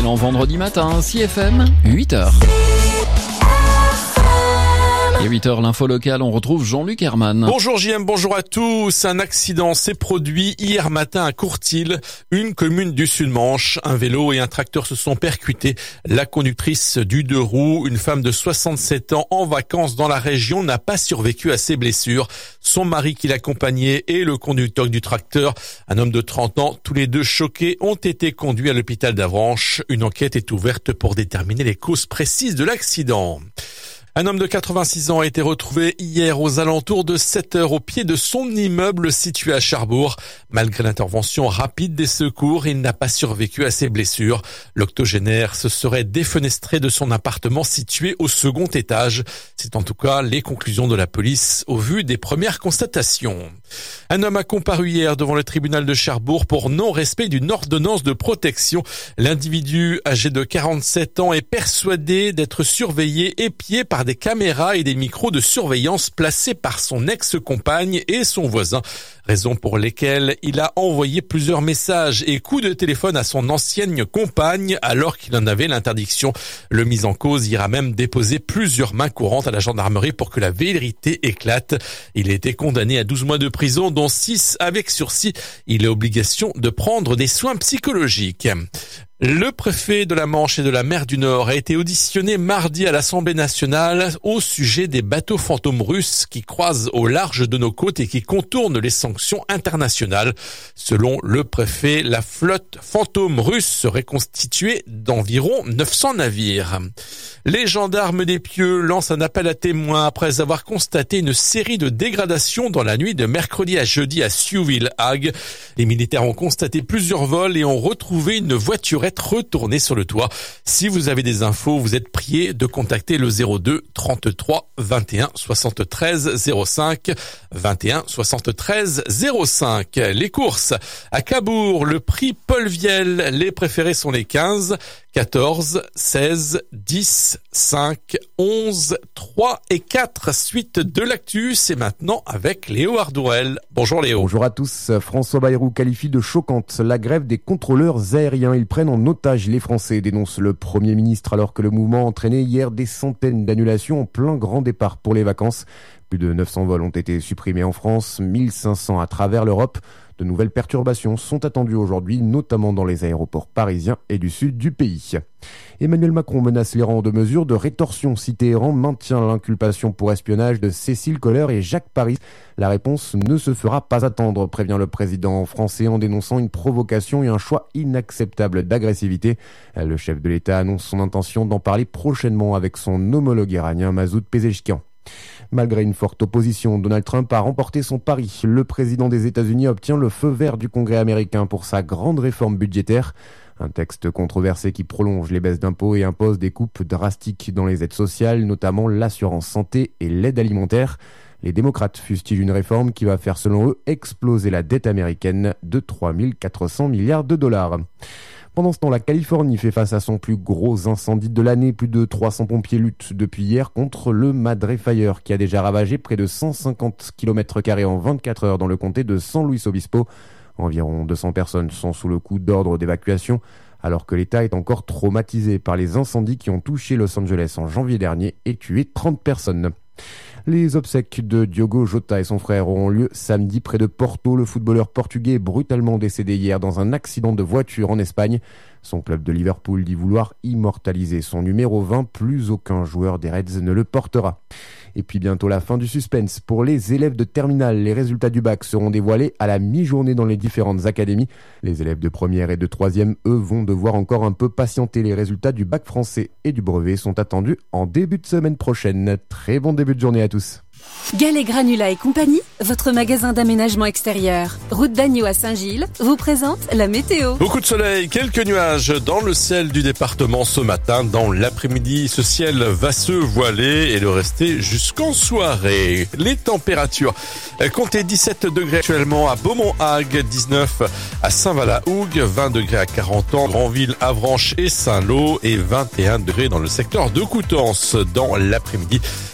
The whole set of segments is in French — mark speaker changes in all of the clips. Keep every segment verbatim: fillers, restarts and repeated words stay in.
Speaker 1: excellent vendredi matin, C F M, huit heures. Et huit heures, l'info locale, on retrouve Jean-Luc Herman.
Speaker 2: Bonjour J M, bonjour à tous. Un accident s'est produit hier matin à Courtil, une commune du Sud-Manche. Un vélo et un tracteur se sont percutés. La conductrice du deux roues, une femme de soixante-sept ans en vacances dans la région, n'a pas survécu à ses blessures. Son mari qui l'accompagnait et le conducteur du tracteur, un homme de trente ans, tous les deux choqués, ont été conduits à l'hôpital d'Avranches. Une enquête est ouverte pour déterminer les causes précises de l'accident. Un homme de quatre-vingt-six ans a été retrouvé hier aux alentours de sept heures au pied de son immeuble situé à Cherbourg. Malgré l'intervention rapide des secours, il n'a pas survécu à ses blessures. L'octogénaire se serait défenestré de son appartement situé au second étage. C'est en tout cas les conclusions de la police au vu des premières constatations. Un homme a comparu hier devant le tribunal de Cherbourg pour non-respect d'une ordonnance de protection. L'individu âgé de quarante-sept ans est persuadé d'être surveillé, épié par des caméras et des micros de surveillance placés par son ex-compagne et son voisin. Raison pour lesquelles il a envoyé plusieurs messages et coups de téléphone à son ancienne compagne alors qu'il en avait l'interdiction. Le mis en cause ira même déposer plusieurs mains courantes à la gendarmerie pour que la vérité éclate. Il a été condamné à douze mois de prison, dont six avec sursis. Il a obligation de prendre des soins psychologiques. Le préfet de la Manche et de la mer du Nord a été auditionné mardi à l'Assemblée nationale au sujet des bateaux fantômes russes qui croisent au large de nos côtes et qui contournent les sanctions internationales. Selon le préfet, la flotte fantôme russe serait constituée d'environ neuf cents navires. Les gendarmes des Pieux lancent un appel à témoins après avoir constaté une série de dégradations dans la nuit de mercredi à jeudi à Siouville-Hague. Les militaires ont constaté plusieurs vols et ont retrouvé une voiturette retournée sur le toit. Si vous avez des infos, vous êtes prié de contacter le zéro deux trente-trois vingt et un soixante-treize zéro cinq vingt et un soixante-treize zéro cinq. Les courses à Cabourg, le prix Paul Viel, les préférés sont les quinze, quatorze, seize, dix, cinq, onze, trois et quatre. Suite de l'actu, c'est maintenant avec Léo Ardouel. Bonjour Léo.
Speaker 3: Bonjour à tous. François Bayrou qualifie de choquante la grève des contrôleurs aériens. Ils prennent en otage les Français, dénonce le Premier ministre, alors que le mouvement entraînait hier des centaines d'annulations en plein grand départ pour les vacances. Plus de neuf cents vols ont été supprimés en France, mille cinq cents à travers l'Europe. De nouvelles perturbations sont attendues aujourd'hui, notamment dans les aéroports parisiens et du sud du pays. Emmanuel Macron menace les rangs de mesures de rétorsion si Téhéran maintient l'inculpation pour espionnage de Cécile Kohler et Jacques Paris. La réponse ne se fera pas attendre, prévient le président français en dénonçant une provocation et un choix inacceptable d'agressivité. Le chef de l'État annonce son intention d'en parler prochainement avec son homologue iranien Masoud Pezeshkian. Malgré une forte opposition, Donald Trump a remporté son pari. Le président des États-Unis obtient le feu vert du Congrès américain pour sa grande réforme budgétaire. Un texte controversé qui prolonge les baisses d'impôts et impose des coupes drastiques dans les aides sociales, notamment l'assurance santé et l'aide alimentaire. Les démocrates fustigent une réforme qui va faire, selon eux, exploser la dette américaine de trois mille quatre cents milliards de dollars. Pendant ce temps, la Californie fait face à son plus gros incendie de l'année. Plus de trois cents pompiers luttent depuis hier contre le Madre Fire qui a déjà ravagé près de cent cinquante kilomètres carrés en vingt-quatre heures dans le comté de San Luis Obispo. Environ deux cents personnes sont sous le coup d'ordre d'évacuation, alors que l'État est encore traumatisé par les incendies qui ont touché Los Angeles en janvier dernier et tué trente personnes. Les obsèques de Diogo Jota et son frère auront lieu samedi près de Porto. Le footballeur portugais est brutalement décédé hier dans un accident de voiture en Espagne. Son club de Liverpool dit vouloir immortaliser son numéro vingt. Plus aucun joueur des Reds ne le portera. Et puis bientôt la fin du suspense. Pour les élèves de terminale, les résultats du bac seront dévoilés à la mi-journée dans les différentes académies. Les élèves de première et de troisième, eux, vont devoir encore un peu patienter. Les résultats du bac français et du brevet sont attendus en début de semaine prochaine. Très bon début de journée à tous.
Speaker 4: Gallet Granula et compagnie, votre magasin d'aménagement extérieur. Route d'Agneau à Saint-Gilles, vous présente la météo.
Speaker 2: Beaucoup de soleil, quelques nuages dans le ciel du département ce matin. Dans l'après-midi, ce ciel va se voiler et le rester jusqu'en soirée. Les températures, comptez dix-sept degrés actuellement à Beaumont-Hague, dix-neuf à Saint-Valahougue, vingt degrés à Carentan, Granville, Avranches et Saint-Lô et vingt et un degrés dans le secteur de Coutances. Dans l'après-midi,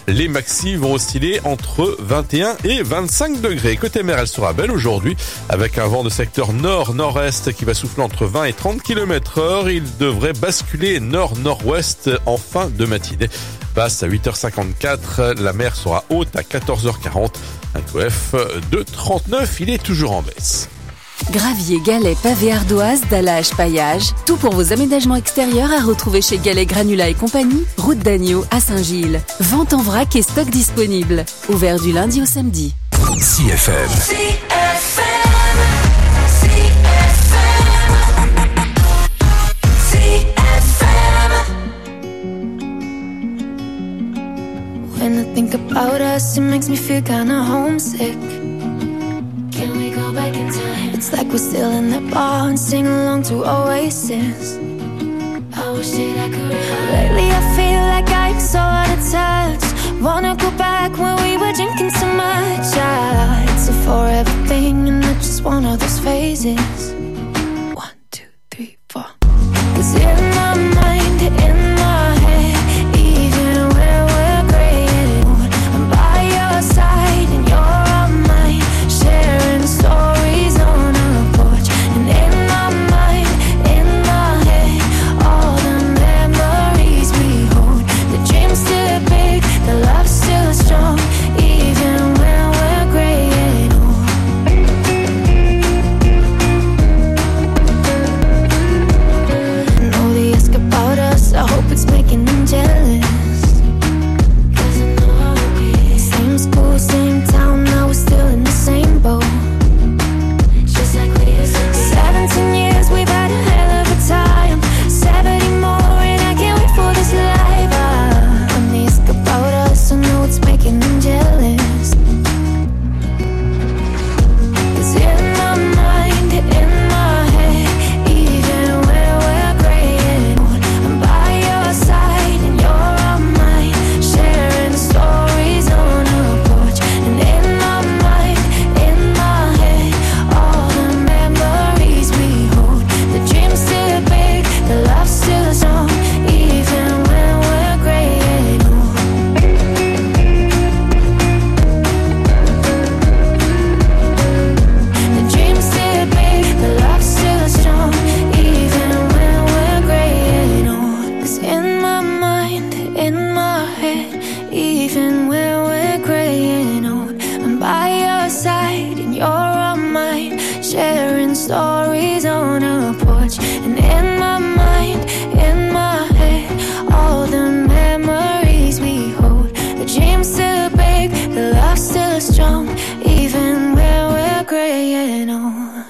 Speaker 2: Les maxi vont osciller entre vingt et un et vingt-cinq degrés. Côté mer, elle sera belle aujourd'hui avec un vent de secteur nord-nord-est qui va souffler entre vingt et trente kilomètres heure. Il devrait basculer nord-nord-ouest en fin de matinée. Passe à huit heures cinquante-quatre, la mer sera haute à quatorze heures quarante. Un Q F de trente-neuf, il est toujours en baisse.
Speaker 4: Gravier, galets, pavés, ardoises, dallage, paillage, tout pour vos aménagements extérieurs à retrouver chez Galets Granulat et compagnie, route d'Agneau à Saint-Gilles. Vente en vrac et stock disponible. Ouvert du lundi au samedi.
Speaker 5: C F M. C F M. C F M. C F M. When I think about us, it makes me feel kinda homesick. Can we go back in time? It's like we're still in that bar and sing along to Oasis. I wish that I could. Lately I feel like I'm so out of touch. Wanna go back when we were drinking so much. Ah, it's a forever thing and not just one of those phases. One, two, three, four. 'Cause in my mind, in my head, even when we're graying old, I'm by your side and you're on mine, sharing stories on our porch. And in my mind, in my head, all the memories we hold. The dream's still big, the love's still strong, even when we're graying old. Know they ask about us, I hope it's making them jealous. 'Cause I know how it is. Same school, same town, now we're still in the same boat. Just like we used to be. Seventeen years, we've had a hell of a time. Seventy more, and I can't wait for this life. Ah, when they ask about us, I know it's making them jealous. 'Cause in my mind, in my head, even when we're graying old, I'm by your side and you're on mine, sharing stories on our porch. And in my mind, in my head, all the memories we hold. The dream's still big, the love's still strong, even when we're graying old. The dream's still big, the love's still strong, even when we're graying old. 'Cause in my mind, in my head, even when we're graying old, I'm by your side and you're on mine, sharing stories on our porch. And in my mind, in my head, all the memories we hold. The dream's still big, the love's still strong, even when we're graying old.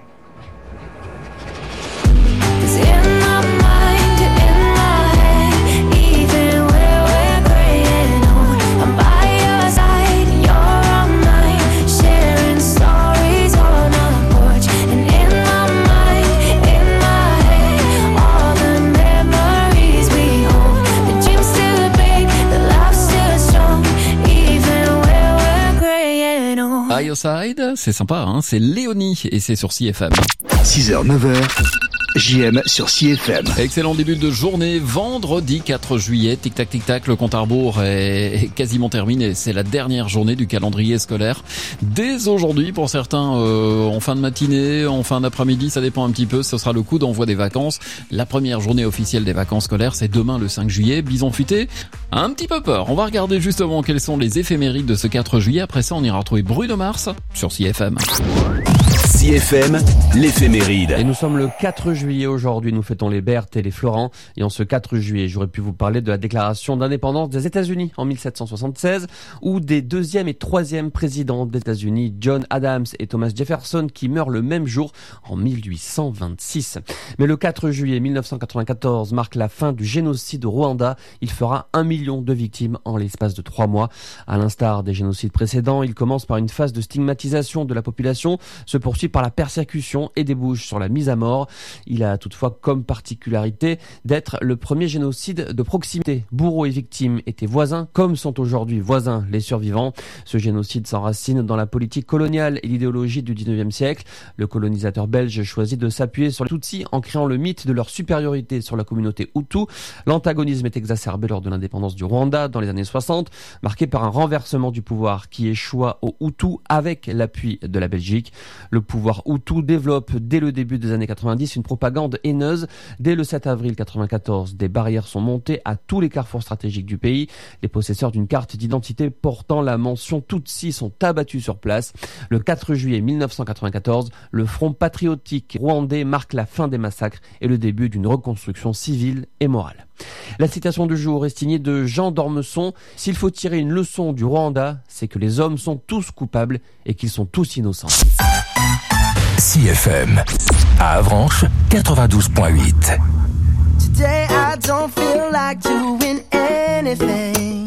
Speaker 5: 'Cause in my mind, in my head, even when we're graying old, I'm by your side and you're on mine, sharing stories on our porch. And in my mind, in my head, all the memories we hold. The dream's still big, the love's still strong, even when we're graying old.
Speaker 1: By Your Side, c'est sympa, hein, c'est Léonie et c'est sur C F M.
Speaker 6: six heures neuf heures, J M sur C F M.
Speaker 1: Excellent début de journée, vendredi quatre juillet, tic tac tic tac, le compte à rebours est quasiment terminé. C'est la dernière journée du calendrier scolaire. Dès aujourd'hui, pour certains, euh, en fin de matinée, en fin d'après-midi, ça dépend un petit peu, ce sera le coup d'envoi des vacances. La première journée officielle des vacances scolaires, c'est demain le cinq juillet. Bison futé, un petit peu peur. On va regarder justement quels sont les éphémérides de ce quatre juillet. Après ça, on ira retrouver Bruno Mars sur C F M.
Speaker 5: C F M, l'éphéméride.
Speaker 7: Et nous sommes le quatre juillet aujourd'hui, nous fêtons les Berthe et les Florent. Et en ce quatre juillet, j'aurais pu vous parler de la déclaration d'indépendance des États-Unis en mille sept cent soixante-seize, ou des deuxième et troisième présidents des États-Unis, John Adams et Thomas Jefferson, qui meurent le même jour en mille huit cent vingt-six. Mais le quatre juillet mille neuf cent quatre-vingt-quatorze marque la fin du génocide au Rwanda. Il fera un million de victimes en l'espace de trois mois. À l'instar des génocides précédents, il commence par une phase de stigmatisation de la population, se poursuit par la persécution et débouche sur la mise à mort. Il a toutefois comme particularité d'être le premier génocide de proximité. Bourreaux et victimes étaient voisins, comme sont aujourd'hui voisins les survivants. Ce génocide s'enracine dans la politique coloniale et l'idéologie du dix-neuvième siècle. Le colonisateur belge choisit de s'appuyer sur les Tutsis en créant le mythe de leur supériorité sur la communauté Hutu. L'antagonisme est exacerbé lors de l'indépendance du Rwanda dans les années soixante, marqué par un renversement du pouvoir qui échoua aux Hutus avec l'appui de la Belgique. Le pouvoir Hutu développe dès le début des années quatre-vingt-dix une propagande haineuse. Dès le sept avril quatre-vingt-quatorze, des barrières sont montées à tous les carrefours stratégiques du pays. Les possesseurs d'une carte d'identité portant la mention Tutsi sont abattus sur place. Le quatre juillet mille neuf cent quatre-vingt-quatorze, le Front patriotique rwandais marque la fin des massacres et le début d'une reconstruction civile et morale. La citation du jour est signée de Jean d'Ormesson. S'il faut tirer une leçon du Rwanda, c'est que les hommes sont tous coupables et qu'ils sont tous innocents.
Speaker 8: C F M à Avranches quatre-vingt-douze virgule huit.
Speaker 9: Today I don't feel like doing anything.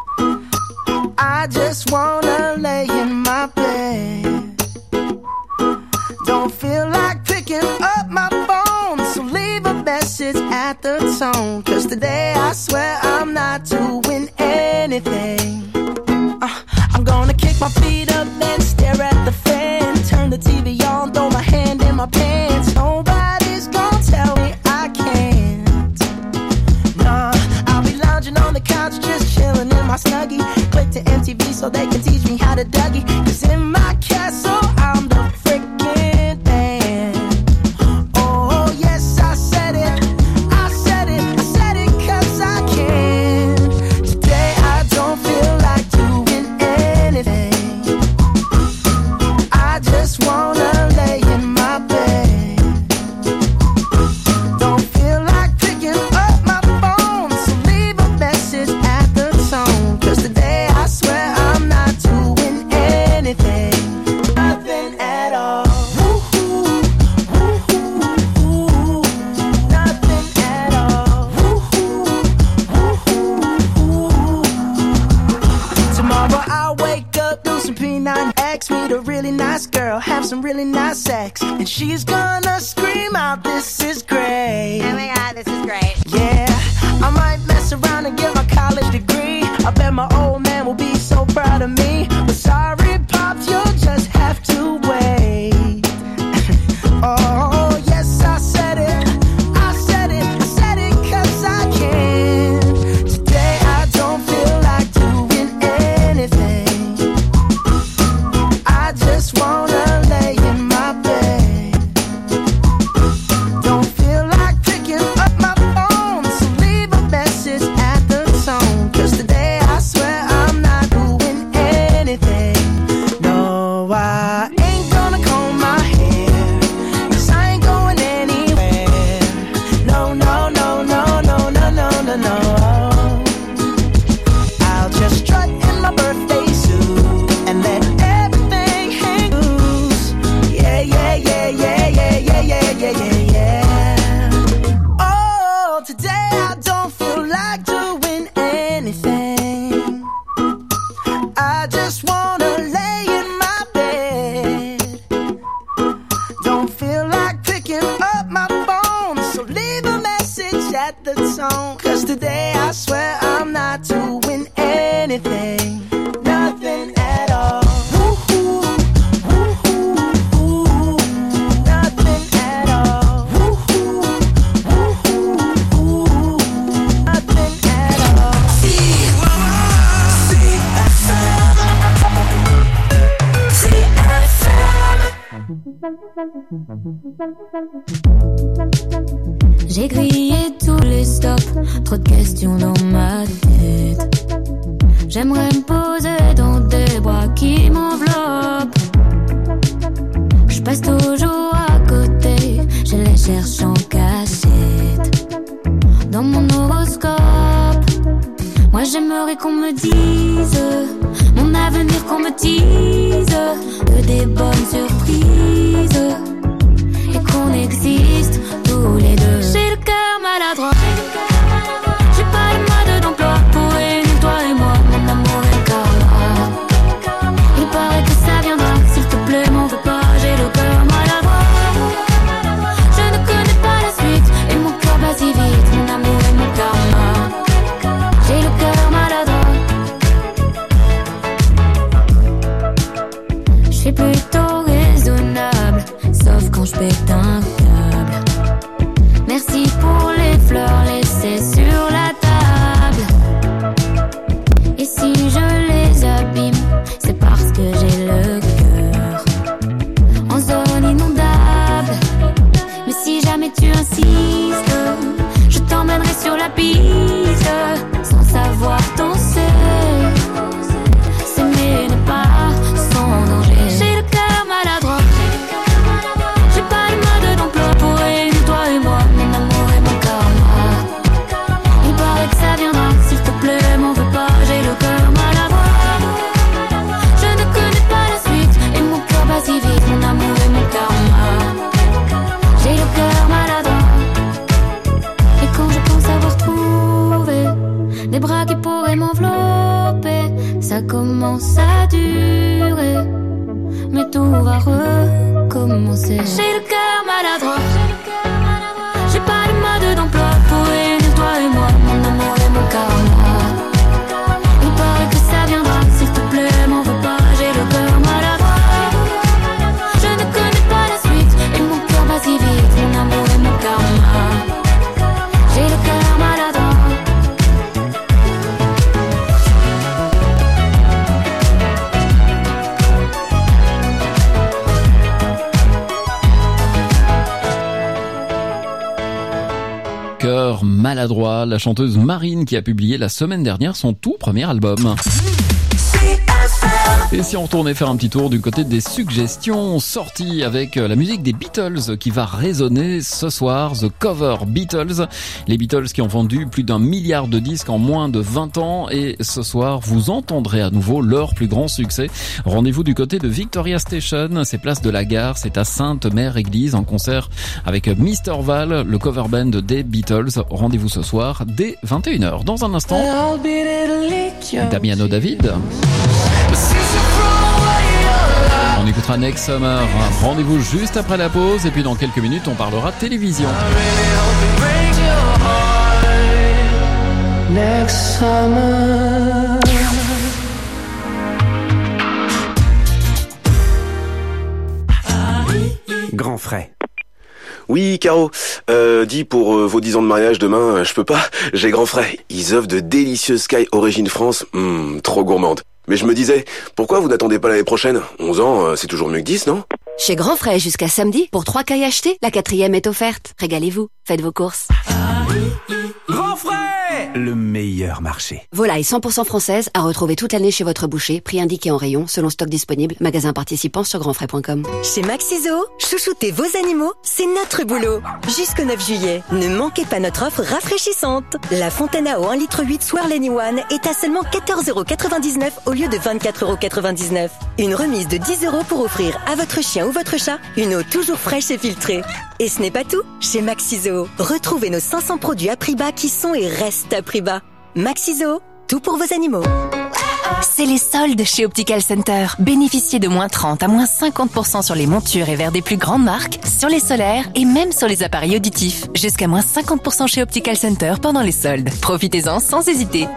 Speaker 9: I just wanna lay in my bed. Don't feel like picking up my phone, so leave a message at the tone. Cause today I swear I'm not doing anything. uh, I'm gonna kick my feet up and stare at the fan. Turn the T V on, throw my hand in my pants. Nobody's gonna tell me I can't. Nah, I'll be lounging on the couch, just chilling in my Snuggie. Click to M T V so they can teach me how to Dougie. Cause in my castle I'm the freaking man. Oh yes, I said it, I said it, I said it cause I can. Today I don't feel like doing anything. I just wanna lay in my bed. Don't feel like picking up my phone, so leave a message at the tone. Cause today I swear I'm not doing anything. Nothing at all. Woo-hoo, woo-hoo, woo-hoo. Nothing at all. Woo-hoo, woo-hoo, woo-hoo. Tomorrow I'll wake up, do some P nine X, meet a really nice girl, have some really nice sex, and she's gonna scream out, this is great.
Speaker 10: Oh my god, this is great.
Speaker 9: Yeah, I might mess around and get my college degree. I bet my old man will be so proud of me. But sorry, Pops, you'll just have to wait. Oh, yes, I said it. I said it. I said it cause I can. Today I don't feel like doing anything. I just wanna lay in my bed. Don't feel like picking up my phone, so leave a message at the tone. Cause today I swear I'm not doing anything. No, I ain't gonna comb my hair, cause I ain't going anywhere. No, no, no, no, no, no, no, no, no. I'll just strut in my birthday suit and let everything hang loose. Yeah, yeah, yeah, yeah, yeah, yeah, yeah, yeah, yeah, yeah. Oh, today I don't feel like doing anything. I just wanna lay in my bed. Don't feel like picking up my phone, so leave a message at the tone. Cause today I swear I'm not doing anything. Nothing at all. Woo-hoo, woo-hoo, woo-hoo. Nothing at all. Woo-hoo, woo-hoo, woo-hoo. Nothing at all. C F M. C F M.
Speaker 5: J'ai grillé tous les stops, trop de questions dans ma tête. J'aimerais me poser dans des bras qui m'enveloppent. Je passe toujours à côté, je les cherche en cachette. Dans mon horoscope, moi j'aimerais qu'on me dise mon avenir, qu'on me tease que des bonnes surprises et qu'on existe tous les deux. J'ai le cœur maladroit, j'ai pas le mode d'emploi pour réunir toi et moi, mon amour et karma. Il paraît que ça viendra, s'il te plaît m'en veux pas, j'ai le cœur maladroit. J'ai plutôt raisonnable, sauf quand je pète un câble. Merci pour les fleurs laissées sur la table. Et si je les abîme, c'est parce que j'ai le cœur en zone inondable. Mais si jamais tu insistes, je t'emmènerai sur la piste, sans savoir danser. S'aimer n'est pas sans danger. J'ai le cœur maladroit, j'ai pas de mode d'emploi pour réunir toi et moi, mon amour et mon karma. Il paraît que ça viendra, s'il te plaît, m'en veux pas. J'ai le cœur maladroit, je ne connais pas la suite, et mon cœur bat si vite, mon amour et mon karma. J'ai le cœur maladroit, et quand je pense avoir trouvé des bras qui pourraient m'envelopper, ça commence à durer, mais tout va recommencer. J'ai le cœur maladroit, j'ai pas de mode d'emploi pour réunir toi et moi, mon amour et mon karma. Il paraît que ça viendra, s'il te plaît, m'en veux pas. J'ai le cœur maladroit, je ne connais pas la suite, et mon cœur bat si vite, mon amour et mon karma. J'ai le cœur maladroit.
Speaker 1: Cœur maladroit, la chanteuse Marine qui a publié la semaine dernière son tout premier album. Et si on retournait faire un petit tour du côté des suggestions sorties avec la musique des Beatles qui va résonner ce soir, The Cover Beatles. Les Beatles qui ont vendu plus d'un milliard de disques en moins de vingt ans, et ce soir vous entendrez à nouveau leur plus grand succès. Rendez-vous du côté de Victoria Station, c'est place de la Gare, c'est à Sainte-Mère-Église en concert avec mister Val, le cover band des Beatles. Rendez-vous ce soir dès vingt et une heures. Dans un instant, Damiano David. On écoutera Next Summer. Rendez-vous juste après la pause, et puis dans quelques minutes on parlera télévision.
Speaker 9: Next summer.
Speaker 10: Grand frais. Oui, Caro, euh, dis pour euh, vos dix ans de mariage demain, euh, je peux pas, j'ai grand frais. Ils offrent de délicieuses cailles Origine France, mmh, trop gourmandes. Mais je me disais, pourquoi vous n'attendez pas l'année prochaine? onze ans, euh, c'est toujours mieux que dix, non?
Speaker 11: Chez Grand Frais, jusqu'à samedi, pour trois cailles achetées, la quatrième est offerte. Régalez-vous, faites vos courses.
Speaker 6: Grand frais, le meilleur marché.
Speaker 11: Volaille cent pour cent française à retrouver toute l'année chez votre boucher, prix indiqué en rayon, selon stock disponible, magasin participant sur grand frais point com.
Speaker 12: Chez Maxiso, chouchouter vos animaux, c'est notre boulot. Jusqu'au neuf juillet, ne manquez pas notre offre rafraîchissante. La fontaine à eau un litre huit Swarleni One est à seulement quatorze euros quatre-vingt-dix-neuf au lieu de vingt-quatre euros quatre-vingt-dix-neuf. Une remise de dix euros pour offrir à votre chien ou votre chat une eau toujours fraîche et filtrée. Et ce n'est pas tout. Chez Maxiso, retrouvez nos cinq cents produits à prix bas qui sont et restent à prix bas. Maxiso, tout pour vos animaux.
Speaker 13: C'est les soldes chez Optical Center. Bénéficiez de moins trente à moins cinquante pour cent sur les montures et verres des plus grandes marques, sur les solaires et même sur les appareils auditifs. Jusqu'à moins cinquante pour cent chez Optical Center pendant les soldes. Profitez-en sans hésiter.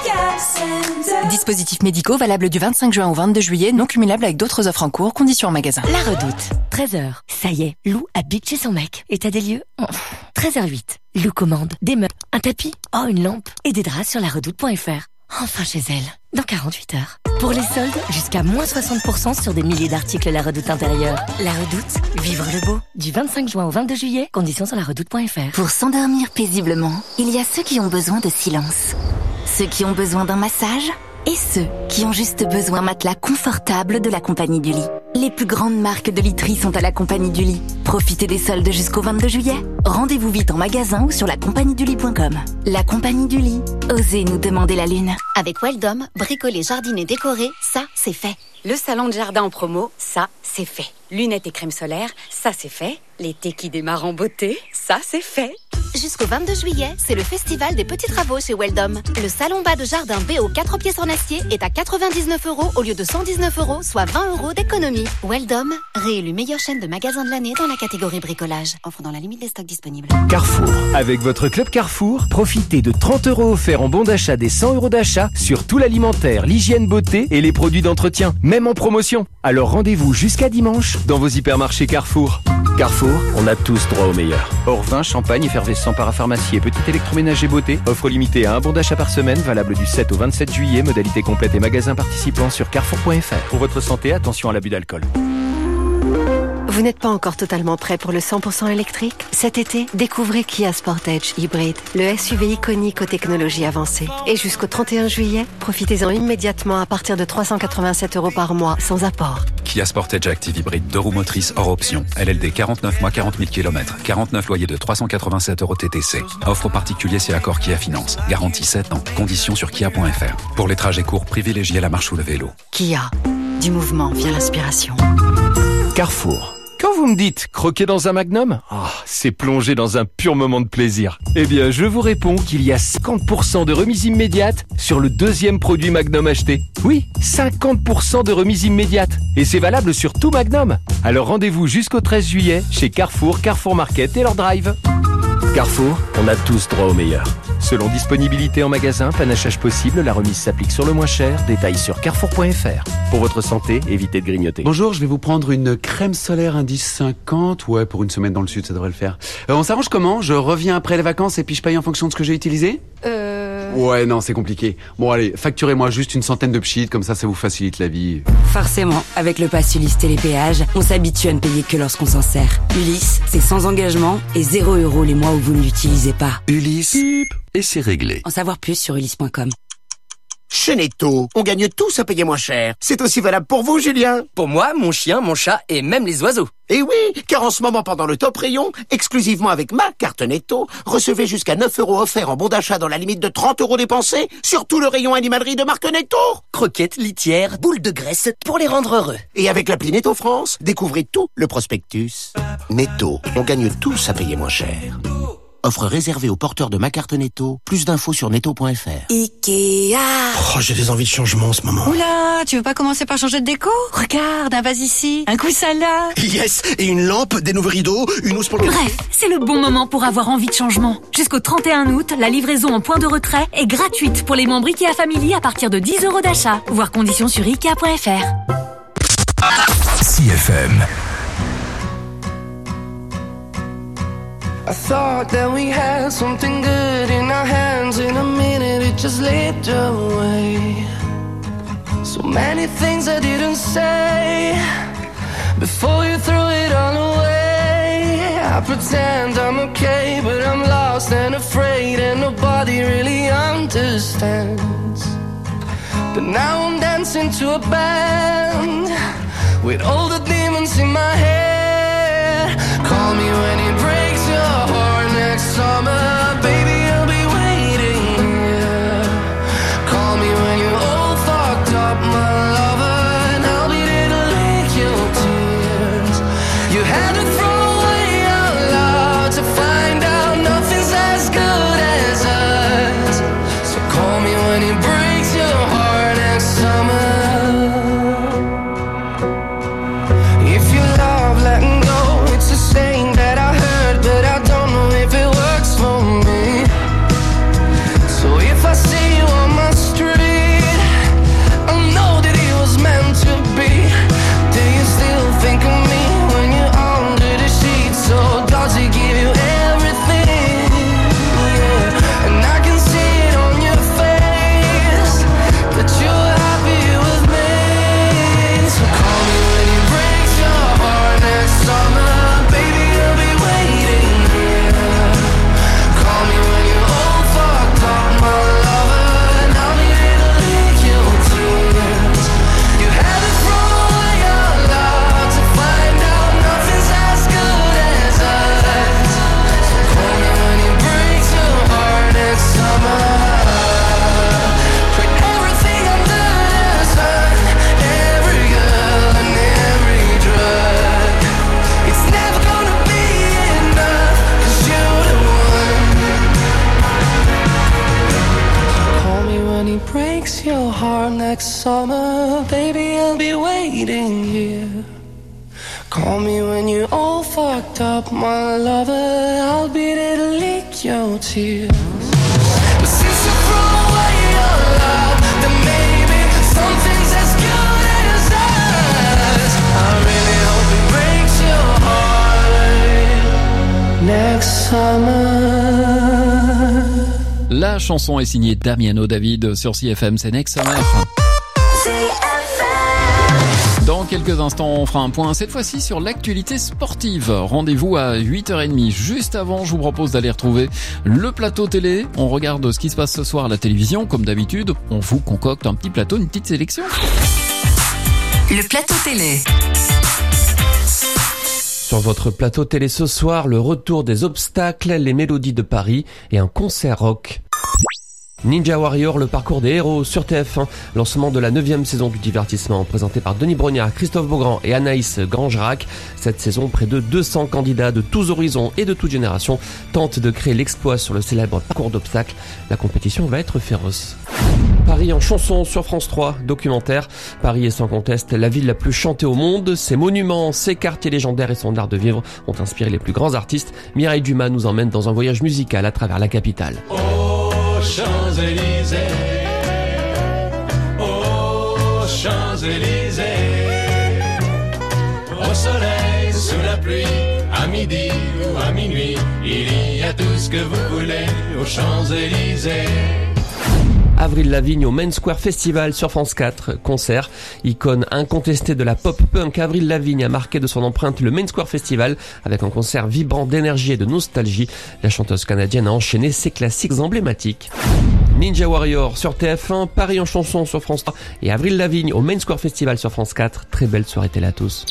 Speaker 13: Dispositifs médicaux valables du vingt-cinq juin au vingt-deux juillet, non cumulables avec d'autres offres en cours, conditions en magasin.
Speaker 14: La Redoute, treize heures. Ça y est, Lou a bitché son mec. État des lieux, treize heures huit. Lou commande des meubles, un tapis, oh une lampe et des draps sur la redoute point f r. Enfin chez elle, dans quarante-huit heures. Pour les soldes, jusqu'à moins soixante pour cent sur des milliers d'articles La Redoute intérieure. La Redoute, vivre le beau. Du vingt-cinq juin au vingt-deux juillet, conditions sur la redoute point f r.
Speaker 15: Pour s'endormir paisiblement, il y a ceux qui ont besoin de silence, ceux qui ont besoin d'un massage et ceux qui ont juste besoin d'un matelas confortable de la Compagnie du Lit. Les plus grandes marques de literie sont à la Compagnie du Lit. Profitez des soldes jusqu'au vingt-deux juillet. Rendez-vous vite en magasin ou sur la compagnie du lit point com. La Compagnie du Lit. Osez nous demander la lune.
Speaker 16: Avec Weldom, bricoler, jardiner, décorer, ça, c'est fait. Le salon de jardin en promo, ça, c'est fait. Lunettes et crème solaire, ça, c'est fait. L'été qui démarre en beauté, ça, c'est fait. Jusqu'au vingt-deux juillet, c'est le festival des petits travaux chez Weldom. Le salon bas de jardin B O quatre pièces en acier est à quatre-vingt-dix-neuf euros au lieu de cent dix-neuf euros, soit vingt euros d'économie. Weldom, réélu meilleure chaîne de magasins de l'année dans la catégorie bricolage. Offre dans la limite des stocks disponibles.
Speaker 17: Carrefour. Avec votre club Carrefour, profitez de trente euros offerts en bon d'achat des cent euros d'achat sur tout l'alimentaire, l'hygiène beauté et les produits d'entretien, même en promotion. Alors rendez-vous jusqu'à dimanche dans vos hypermarchés Carrefour. Carrefour, on a tous droit au meilleur. Hors vin, champagne, effervescent, parapharmacie et petit électroménager beauté. Offre limitée à un bon d'achat par semaine, valable du sept au vingt-sept juillet. Modalité complète et magasins participants sur carrefour point f r. Pour votre santé, attention à l'abus d'alcool.
Speaker 18: Vous n'êtes pas encore totalement prêt pour le cent pour cent électrique? Cet été, découvrez Kia Sportage Hybrid, le S U V iconique aux technologies avancées. Et jusqu'au trente et un juillet, profitez-en immédiatement à partir de trois cent quatre-vingt-sept euros par mois, sans apport.
Speaker 19: Kia Sportage Active Hybrid, deux roues motrices hors option. L L D quarante-neuf mois, quarante mille kilomètres. quarante-neuf loyers de trois cent quatre-vingt-sept euros T T C. Offre particulier si accord Kia Finance. Garantie sept ans. Conditions sur kia point f r. Pour les trajets courts, privilégiez la marche ou le vélo.
Speaker 18: Kia. Du mouvement vient l'inspiration.
Speaker 17: Carrefour. Quand vous me dites croquer dans un Magnum, oh, c'est plonger dans un pur moment de plaisir. Eh bien, je vous réponds qu'il y a cinquante pour cent de remise immédiate sur le deuxième produit Magnum acheté. Oui, cinquante pour cent de remise immédiate. Et c'est valable sur tout Magnum. Alors rendez-vous jusqu'au treize juillet chez Carrefour, Carrefour Market et leur drive. Carrefour, on a tous droit au meilleur. Selon disponibilité en magasin, panachage possible, la remise s'applique sur le moins cher. Détails sur carrefour point f r. Pour votre santé, évitez de grignoter.
Speaker 20: Bonjour, je vais vous prendre une crème solaire indice cinquante. Ouais, pour une semaine dans le sud, ça devrait le faire. Euh, on s'arrange comment? Je reviens après les vacances et puis je paye en fonction de ce que j'ai utilisé?
Speaker 21: Euh...
Speaker 20: Ouais, non, c'est compliqué. Bon, allez, facturez-moi juste une centaine de pchits, comme ça, ça vous facilite la vie.
Speaker 22: Forcément, avec le pass Ulysse Télépéage, on s'habitue à ne payer que lorsqu'on s'en sert. Ulysse, c'est sans engagement et zéro euro les mois où vous ne l'utilisez pas.
Speaker 23: Ulysse, Pip. Et c'est réglé.
Speaker 22: En savoir plus sur ulysse point com.
Speaker 24: Chez Netto, on gagne tous à payer moins cher. C'est aussi valable pour vous, Julien.
Speaker 25: Pour moi, mon chien, mon chat et même les oiseaux.
Speaker 24: Et oui, car en ce moment, pendant le top rayon, exclusivement avec ma carte Netto, recevez jusqu'à neuf euros offerts en bon d'achat dans la limite de trente euros dépensés sur tout le rayon animalerie de marque Netto.
Speaker 25: Croquettes, litières, boules de graisse pour les rendre heureux.
Speaker 24: Et avec l'appli Netto France, découvrez tout le prospectus. Netto, on gagne tous à payer moins cher. Offre réservée aux porteurs de ma carte Netto. Plus d'infos sur netto point f r.
Speaker 21: Ikea.
Speaker 24: Oh, j'ai des envies de changement en ce moment.
Speaker 21: Oula, tu veux pas commencer par changer de déco? Regarde, un vase ici, un coussin là.
Speaker 24: Yes, et une lampe, des nouveaux rideaux, une housse pour le...
Speaker 26: Bref, c'est le bon moment pour avoir envie de changement. Jusqu'au trente et un août, la livraison en point de retrait est gratuite pour les membres Ikea Family à partir de dix euros d'achat. Voir conditions sur ikea point f r.
Speaker 8: C F M.
Speaker 9: I thought that we had something good in our hands. In a minute it just slipped away. So many things I didn't say before you threw it all away. I pretend I'm okay, but I'm lost and afraid, and nobody really understands. But now I'm dancing to a band with all the demons in my head. Call me when it breaks your heart next summer, baby, I'll be waiting here. Call me when you're all fucked up, my lover, and I'll be there to lick your tears. You had to throw away our love to find out nothing's as good as us. So call me when it breaks your heart next summer. If you love letting go, it's a saying that I heard, but I don't know if it works for me. So if I see you on my street, I know that it was meant to be. Do you still think of me when you're under the sheets? So does it give you everything? Yeah, and I can see it on your face that you're happy with me. So call me when it breaks your heart next summer. next summer, baby, I'll be waiting here. Call me when you're all fucked up, my lover, I'll be there to lick your tears. But since you threw away your love, then maybe something's as good as us. I really hope it breaks your heart next summer.
Speaker 1: La chanson est signée Damiano David sur C F M, c'est Next Summer. Dans quelques instants, on fera un point, cette fois-ci sur l'actualité sportive. Rendez-vous à huit heures trente. Juste avant, je vous propose d'aller retrouver le plateau télé. On regarde ce qui se passe ce soir à la télévision. Comme d'habitude, on vous concocte un petit plateau, une petite sélection.
Speaker 13: Le plateau télé.
Speaker 2: Sur votre plateau télé ce soir, le retour des obstacles, les mélodies de Paris et un concert rock. Ninja Warrior, le parcours des héros sur T F un, lancement de la neuvième saison du divertissement présenté par Denis Brognard, Christophe Beaugrand et Anaïs Grangerac. Cette saison, près de deux cents candidats de tous horizons et de toutes générations tentent de créer l'exploit sur le célèbre parcours d'obstacles. La compétition va être féroce. Paris en chanson sur France trois, documentaire. Paris est sans conteste la ville la plus chantée au monde. Ses monuments, ses quartiers légendaires et son art de vivre ont inspiré les plus grands artistes. Mireille Dumas nous emmène dans un voyage musical à travers la capitale.
Speaker 3: Aux Champs-Élysées, aux Champs-Élysées, au soleil, sous la pluie, à midi ou à minuit, il y a tout ce que vous voulez aux Champs-Élysées.
Speaker 2: Avril Lavigne au Main Square Festival sur France quatre, concert. Icône incontestée de la pop-punk, Avril Lavigne a marqué de son empreinte le Main Square Festival avec un concert vibrant d'énergie et de nostalgie. La chanteuse canadienne a enchaîné ses classiques emblématiques. Ninja Warrior sur T F un, Paris en chanson sur France trois et Avril Lavigne au Main Square Festival sur France quatre. Très belle soirée télé à tous.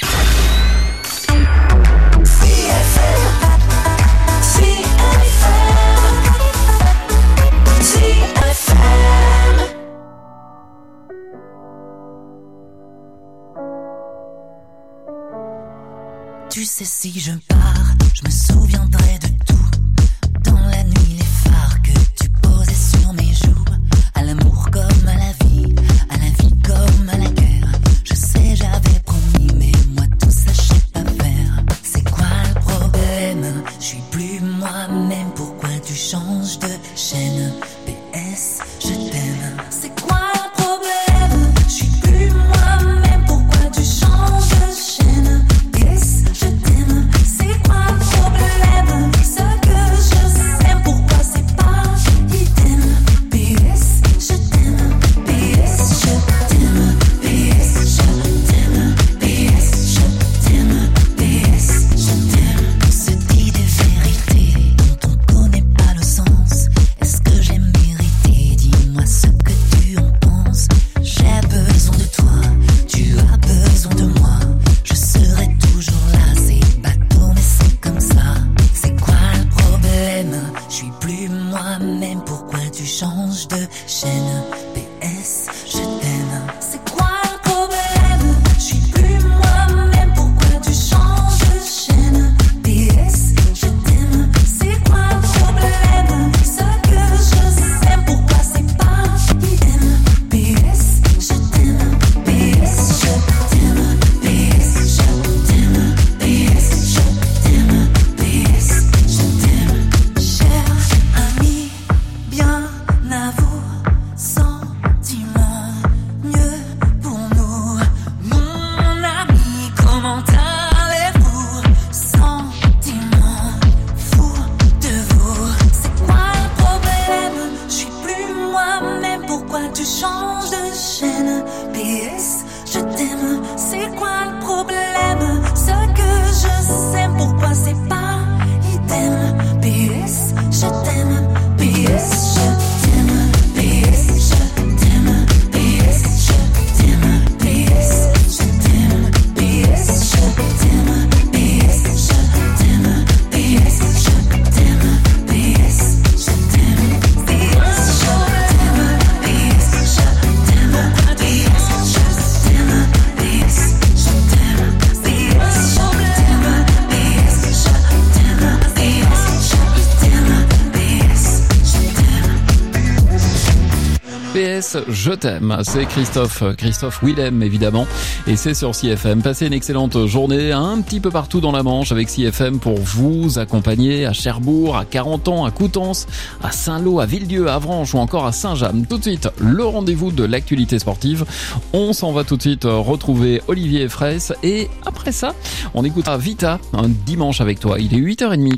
Speaker 4: Tu sais, si je pars, je me souviendrai de tout. Dans la nuit, les phares que tu posais sur mes joues. À l'amour comme à la vie, à la vie comme à la guerre. Je sais, j'avais promis, mais moi tout ça, je sais pas faire. C'est quoi le problème? Je suis plus moi-même, pourquoi tu changes de chaîne? P S, je t'aime. C'est quoi le problème? Je suis plus moi-même, pourquoi tu changes de chaîne? P S, je t'aime. C'est quoi le problème?
Speaker 1: X, je t'aime. C'est Christophe, Christophe Willem évidemment, et c'est sur C F M. Passez une excellente journée un petit peu partout dans la Manche avec C F M pour vous accompagner à Cherbourg, à Carentan, à Coutances, à Saint-Lô, à Villedieu, à Avranches ou encore à Saint-James. Tout de suite, le rendez-vous de l'actualité sportive. On s'en va tout de suite retrouver Olivier Fraisse et après ça, on écoutera Vita, un dimanche avec toi. Il est huit heures trente.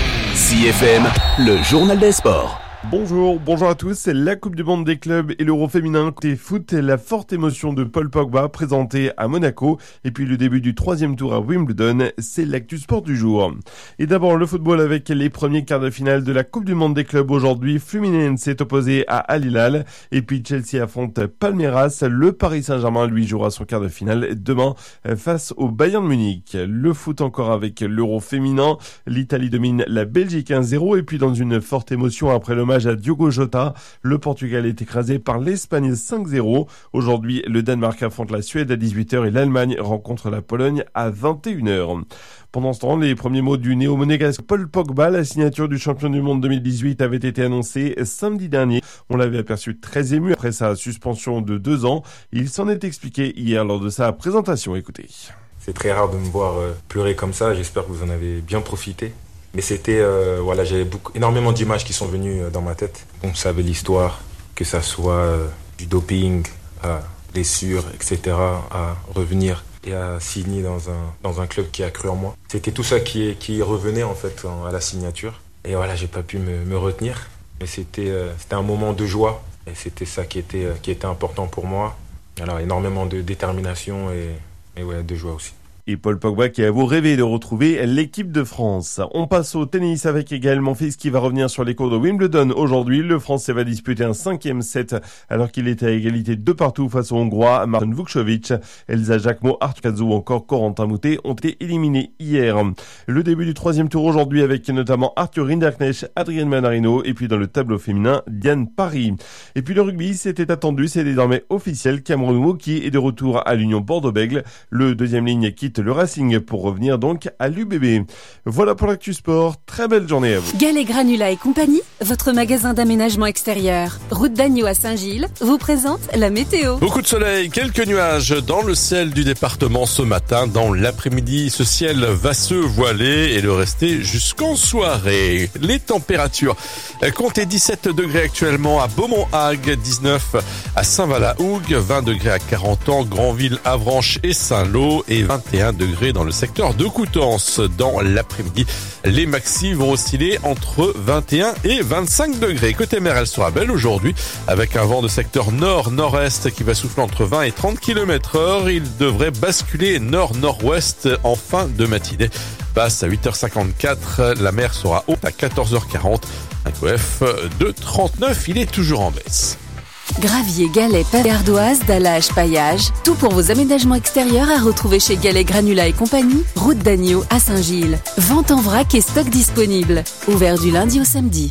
Speaker 23: C F M, le journal des sports.
Speaker 5: Bonjour, bonjour à tous, c'est la Coupe du Monde des clubs et l'Euro féminin côté foot et la forte émotion de Paul Pogba présenté à Monaco et puis le début du troisième tour à Wimbledon, c'est l'actu sport du jour. Et d'abord le football avec les premiers quarts de finale de la Coupe du Monde des clubs aujourd'hui. Fluminense s'est opposé à Al Hilal et puis Chelsea affronte Palmeiras. Le Paris Saint-Germain lui jouera son quart de finale demain face au Bayern de Munich. Le foot encore avec l'Euro féminin, l'Italie domine la Belgique un zéro et puis dans une forte émotion après le match à Diogo Jota, le Portugal est écrasé par l'Espagne cinq zéro. Aujourd'hui, le Danemark affronte la Suède à dix-huit heures et l'Allemagne rencontre la Pologne à vingt et une heures. Pendant ce temps, les premiers mots du néo-monégasque Paul Pogba, la signature du champion du monde deux mille dix-huit avait été annoncée samedi dernier. On l'avait aperçu très ému après sa suspension de deux ans. Il s'en est expliqué hier lors de sa présentation. Écoutez.
Speaker 6: C'est très rare de me voir pleurer comme ça. J'espère que vous en avez bien profité. Mais c'était, euh, voilà, j'avais beaucoup, énormément d'images qui sont venues dans ma tête. On savait l'histoire, que ça soit euh, du doping, à blessures, et cetera, à revenir et à signer dans un, dans un club qui a cru en moi. C'était tout ça qui, qui revenait en fait à la signature. Et voilà, j'ai pas pu me, me retenir. Mais c'était, euh, c'était un moment de joie. Et c'était ça qui était, euh, qui était important pour moi. Alors énormément de détermination et, et ouais, de joie aussi.
Speaker 5: Et Paul Pogba qui a beau rêver de retrouver l'équipe de France. On passe au tennis avec Gaël Monfils qui va revenir sur les cours de Wimbledon aujourd'hui. Le Français va disputer un cinquième set alors qu'il était à égalité de partout face au Hongrois Martin Vukcevic. Elsa Jacquemot, Arthur Cazzo ou encore Corentin Moutet ont été éliminés hier. Le début du troisième tour aujourd'hui avec notamment Arthur Rinderknecht, Adrian Manarino et puis dans le tableau féminin, Diane Parry. Et puis le rugby, c'était attendu, c'est désormais officiel. Cameron Wauquiez est de retour à l'Union Bordeaux-Bègles. Le deuxième ligne quitte le Racing pour revenir donc à l'U B B. Voilà pour l'actu sport. Très belle journée à vous.
Speaker 26: Gallet Granula et compagnie, votre magasin d'aménagement extérieur, route d'Agneau à Saint-Gilles, vous présente la météo.
Speaker 7: Beaucoup de soleil, quelques nuages dans le ciel du département ce matin. Dans l'après-midi, ce ciel va se voiler et le rester jusqu'en soirée. Les températures, comptez dix-sept degrés actuellement à Beaumont-Hague, dix-neuf à Saint-Val-la-Hougue, vingt degrés à Carentan, Granville, Avranches et Saint-Lô et vingt et un degrés dans le secteur de Coutances. Dans l'après-midi, les maxis vont osciller entre vingt et un et vingt-cinq degrés. Côté mer, elle sera belle aujourd'hui avec un vent de secteur nord-nord-est qui va souffler entre vingt et trente kilomètres heure. Il devrait basculer nord-nord-ouest en fin de matinée. Basse à huit heures cinquante-quatre, la mer sera haute à quatorze heures quarante. Un Q F de trente-neuf, il est toujours en baisse.
Speaker 26: Gravier, galets, pavés, ardoises, dallage, paillage, tout pour vos aménagements extérieurs à retrouver chez Gallet Granula et compagnie, route d'Agneau à Saint-Gilles. Vente en vrac et stock disponible. Ouvert du lundi au samedi.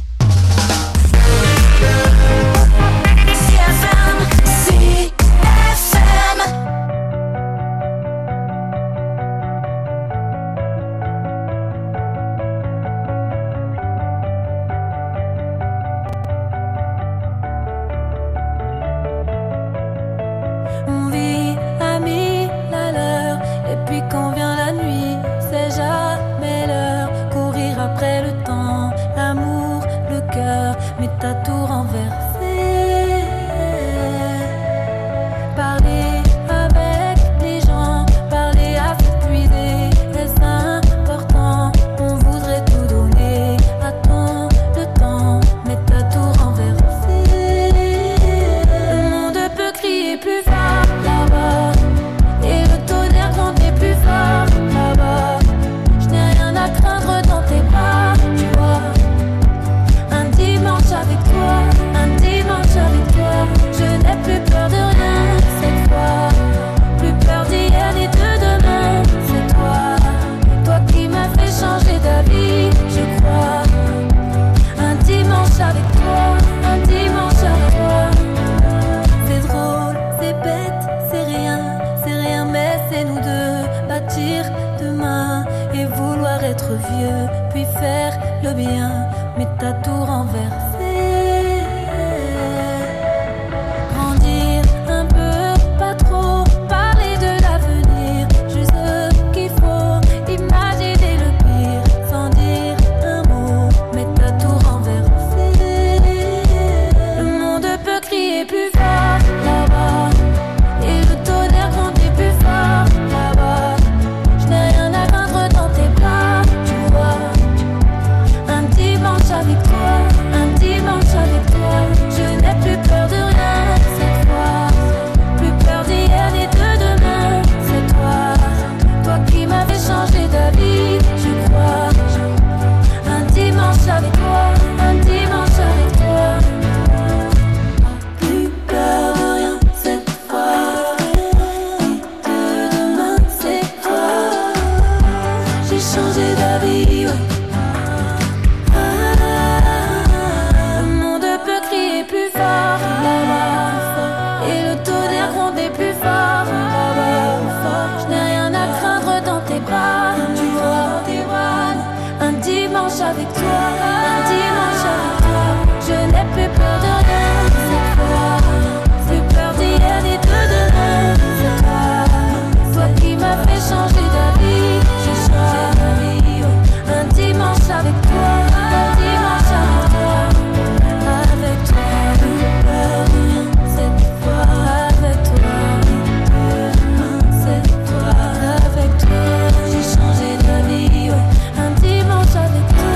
Speaker 10: avec toi, un dimanche avec toi. Je n'ai plus peur de rien cette fois. Plus peur d'hier ni de demain. C'est toi, toi qui m'as fait changer d'avis. J'ai changé d'avis. Un dimanche avec toi, un dimanche avec toi. Avec toi, plus peur de rien cette fois. Avec toi, c'est toi. Avec toi, j'ai changé d'avis. Un dimanche avec toi.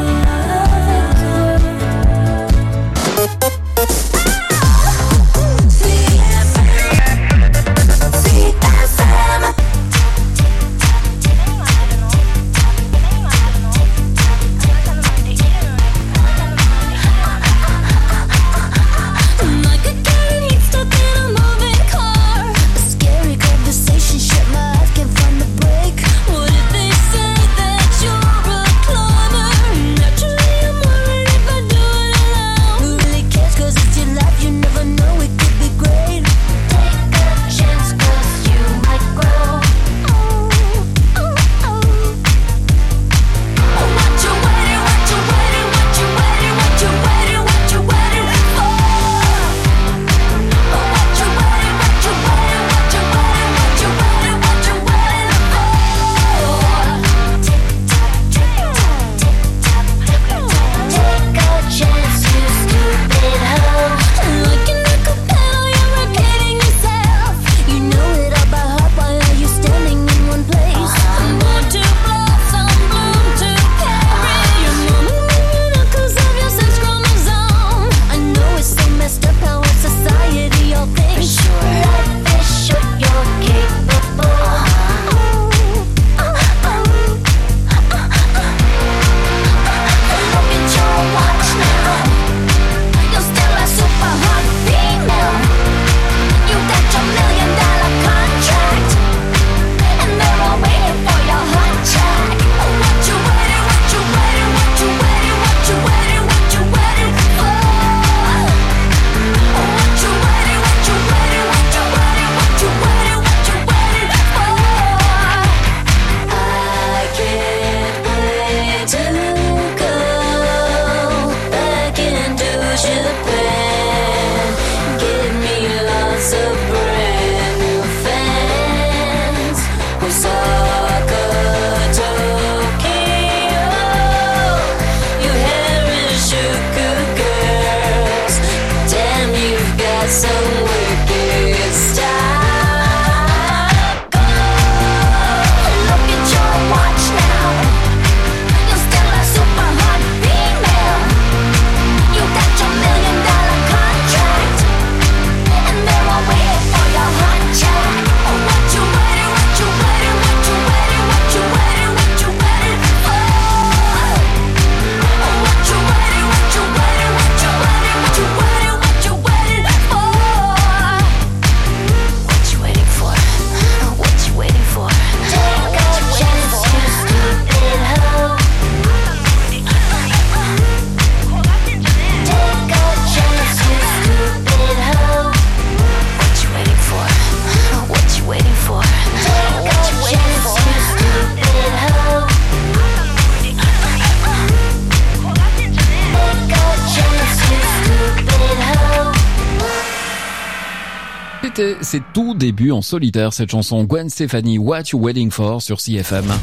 Speaker 1: C'était ses tout débuts en solitaire, cette chanson Gwen Stefani, What You Waiting For sur C F M.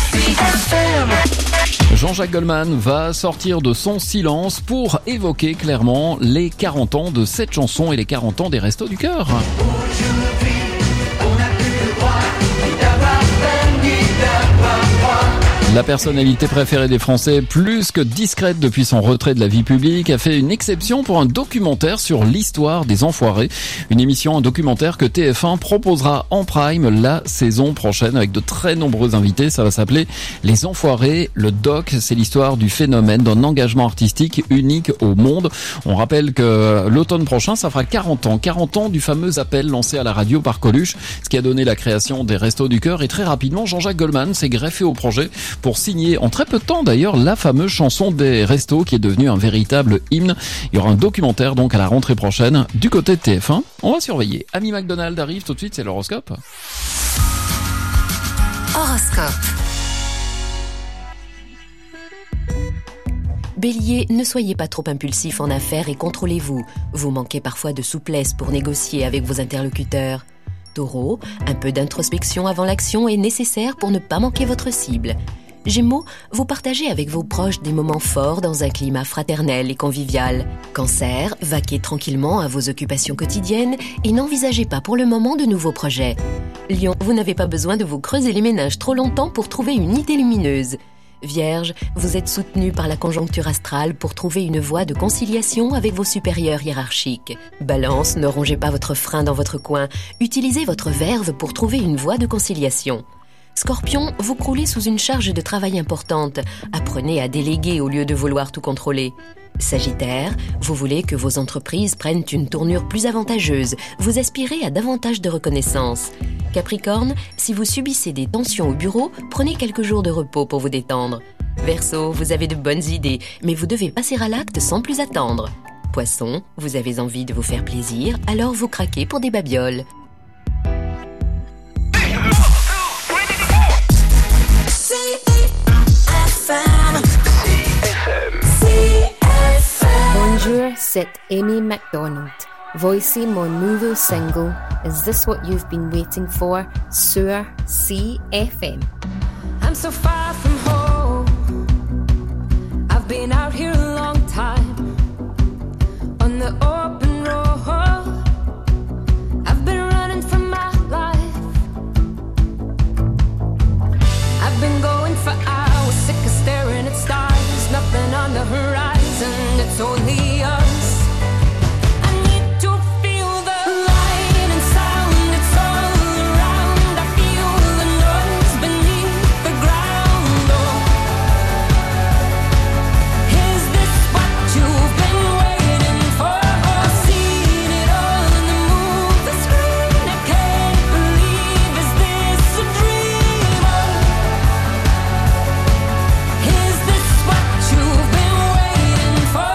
Speaker 1: Jean-Jacques Goldman va sortir de son silence pour évoquer clairement les quarante ans de cette chanson et les quarante ans des Restos du Cœur. La personnalité préférée des Français, plus que discrète depuis son retrait de la vie publique, a fait une exception pour un documentaire sur l'histoire des Enfoirés. Une émission, un documentaire que T F un proposera en prime la saison prochaine avec de très nombreux invités. Ça va s'appeler Les Enfoirés. Le doc, c'est l'histoire du phénomène d'un engagement artistique unique au monde. On rappelle que l'automne prochain, ça fera quarante ans. quarante ans du fameux appel lancé à la radio par Coluche, ce qui a donné la création des Restos du Cœur. Et très rapidement, Jean-Jacques Goldman s'est greffé au projet pour signer, en très peu de temps d'ailleurs, la fameuse chanson des Restos qui est devenue un véritable hymne. Il y aura un documentaire donc à la rentrée prochaine du côté de T F un. On va surveiller. Amy McDonald arrive tout de suite, c'est l'horoscope.
Speaker 13: Horoscope.
Speaker 11: Bélier, ne soyez pas trop impulsif en affaires et contrôlez-vous. Vous manquez parfois de souplesse pour négocier avec vos interlocuteurs. Taureau, un peu d'introspection avant l'action est nécessaire pour ne pas manquer votre cible. Gémeaux, vous partagez avec vos proches des moments forts dans un climat fraternel et convivial. Cancer, vaquez tranquillement à vos occupations quotidiennes et n'envisagez pas pour le moment de nouveaux projets. Lion, vous n'avez pas besoin de vous creuser les méninges trop longtemps pour trouver une idée lumineuse. Vierge, vous êtes soutenu par la conjoncture astrale pour trouver une voie de conciliation avec vos supérieurs hiérarchiques. Balance, ne rongez pas votre frein dans votre coin, utilisez votre verve pour trouver une voie de conciliation. Scorpion, vous croulez sous une charge de travail importante. Apprenez à déléguer au lieu de vouloir tout contrôler. Sagittaire, vous voulez que vos entreprises prennent une tournure plus avantageuse. Vous aspirez à davantage de reconnaissance. Capricorne, si vous subissez des tensions au bureau, prenez quelques jours de repos pour vous détendre. Verseau, vous avez de bonnes idées, mais vous devez passer à l'acte sans plus attendre. Poisson, vous avez envie de vous faire plaisir, alors vous craquez pour des babioles.
Speaker 12: Bonjour, c'est Amy MacDonald, voicing mon nouveau single Is This What You've Been Waiting For sur C F M.
Speaker 10: I'm so far from home. I've been out here a long time on the open road. I've been running from my life. I've been going for hours, sick of staring at stars. Nothing on the horizon, it's only us. I need to feel the light and sound, it's all around. I feel the noise beneath the ground. Oh, is this what you've been waiting for? I've seen it all in the movie screen. I can't believe, is this a dream? Oh, is this what you've been waiting for?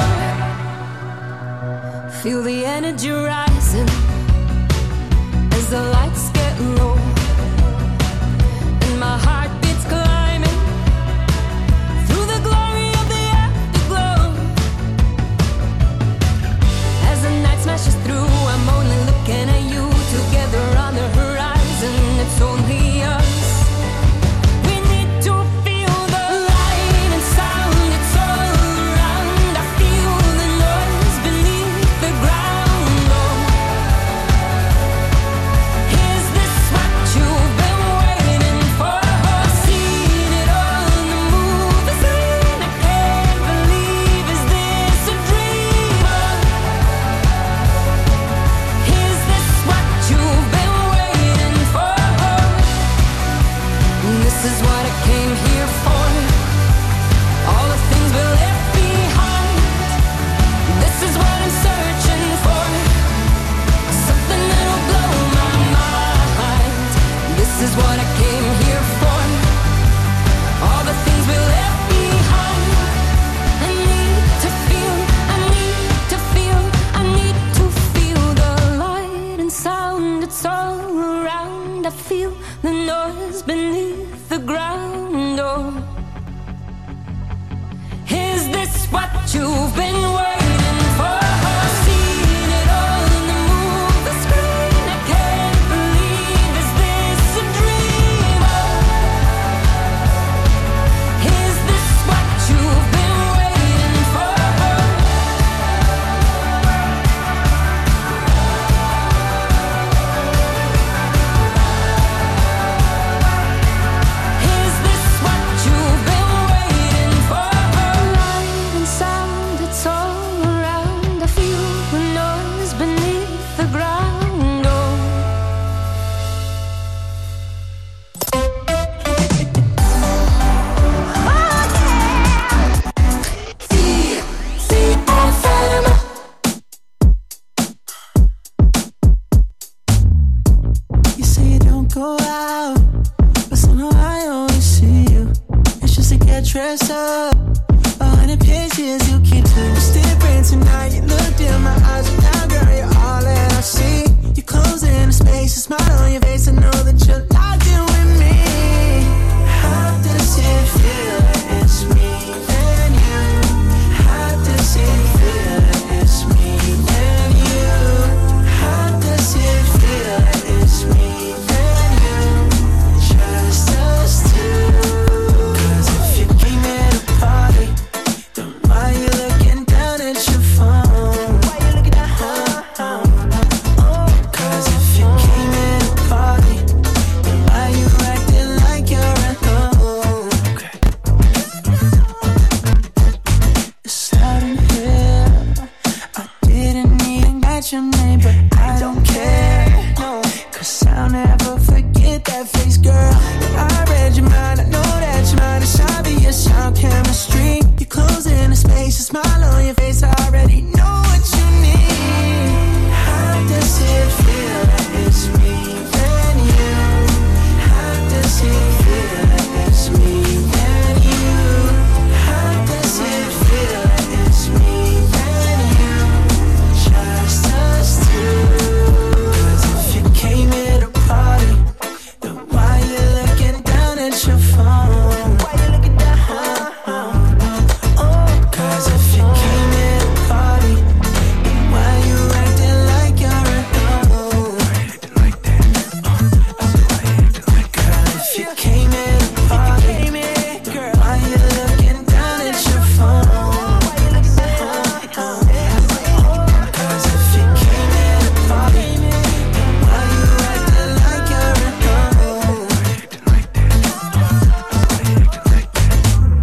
Speaker 10: Feel the energy rising as the lights get low, and my heart beats climbing through the glory of the afterglow. As the night smashes through, I'm only looking at you. Together on the horizon, it's only us. We need to feel the light and sound, it's all around. I feel the noise beneath the ground. Oh, is this what you've been waiting for? Seen it all in the movie screen. I can't believe, is this a dream? Is this what you've been waiting for? This is what I came here for. All the things we left behind. This is what I'm searching for. Something that'll blow my mind. This is what I came here for. All the things we left behind. I need to feel, I need to feel, I need to feel the light and sound. It's all around. I feel the noise beneath the ground. Oh, is this what you've been waiting for? Seen it all in the movie screen. I can't believe, is this a dream? Oh, is this what you've been waiting for? Is this what you've been waiting for? Light and sound, it's all around. I feel the noise beneath the ground. Oh,
Speaker 9: You say you don't go out, but somehow I always see you. It's just to get dressed up. Behind the pictures you keep to. You're different tonight. You looked in my eyes, and now, girl, you're all that I see. You're closing the space, a smile on your face. I know that you're locked in with me. How does it feel? It's me and you.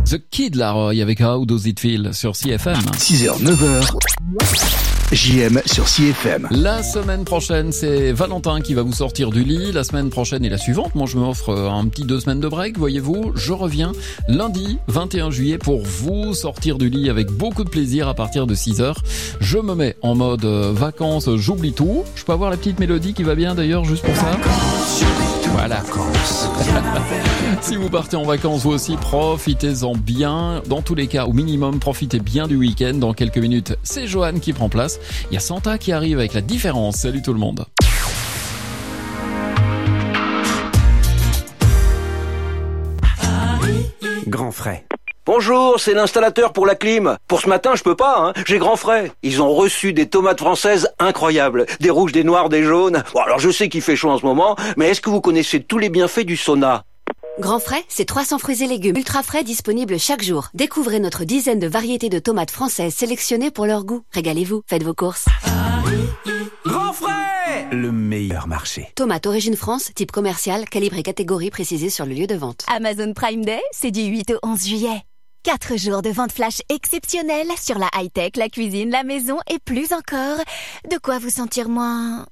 Speaker 1: The Kid Laroi avec How Does It Feel sur C F M.
Speaker 8: six heures, neuf heures. J M sur C F M.
Speaker 1: La semaine prochaine, c'est Valentin qui va vous sortir du lit. La semaine prochaine et la suivante, moi je m'offre un petit deux semaines de break, voyez-vous. Je reviens lundi vingt et un juillet pour vous sortir du lit avec beaucoup de plaisir à partir de six heures. Je me mets en mode vacances, j'oublie tout. Je peux avoir la petite mélodie qui va bien d'ailleurs juste pour ça. Voilà. Si vous partez en vacances vous aussi, profitez-en bien. Dans tous les cas, au minimum, profitez bien du week-end. Dans quelques minutes, c'est Johan qui prend place. Il y a Santa qui arrive avec la différence. Salut tout le monde.
Speaker 14: Grand frais. Bonjour, c'est l'installateur pour la clim. Pour ce matin, je peux pas, hein. J'ai grand frais. Ils ont reçu des tomates françaises incroyables. Des rouges, des noirs, des jaunes. Bon, alors je sais qu'il fait chaud en ce moment, mais est-ce que vous connaissez tous les bienfaits du sauna?
Speaker 15: Grand frais, c'est trois cents fruits et légumes ultra frais disponibles chaque jour. Découvrez notre dizaine de variétés de tomates françaises sélectionnées pour leur goût. Régalez-vous, faites vos courses.
Speaker 14: Grand frais! Le meilleur marché.
Speaker 15: Tomates origine France, type commercial, calibre et catégorie précisée sur le lieu de vente.
Speaker 16: Amazon Prime Day, c'est du huit au onze juillet. Quatre jours de vente flash exceptionnelle sur la high-tech, la cuisine, la maison et plus encore. De quoi vous sentir moins...